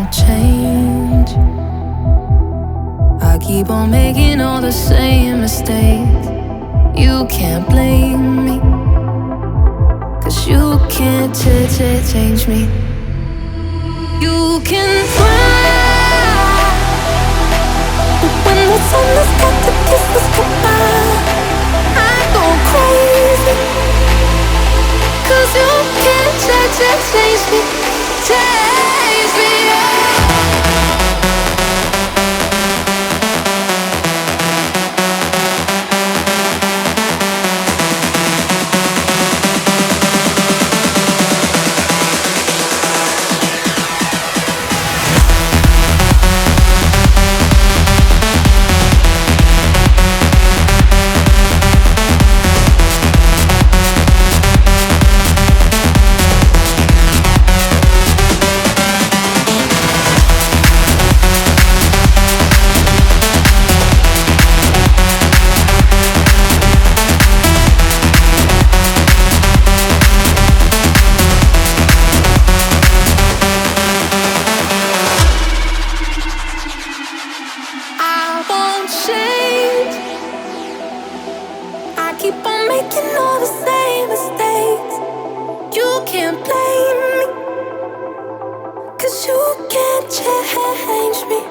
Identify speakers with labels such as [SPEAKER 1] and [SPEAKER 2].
[SPEAKER 1] won't change. I keep on making all the same mistakes. You can't blame me, 'cause you can't change me. You can try, but when the sun has got to kiss the sky, I go crazy, 'cause you can't change me, change me, oh. Keep on making all the same mistakes. You can't blame me, 'cause you can't change me.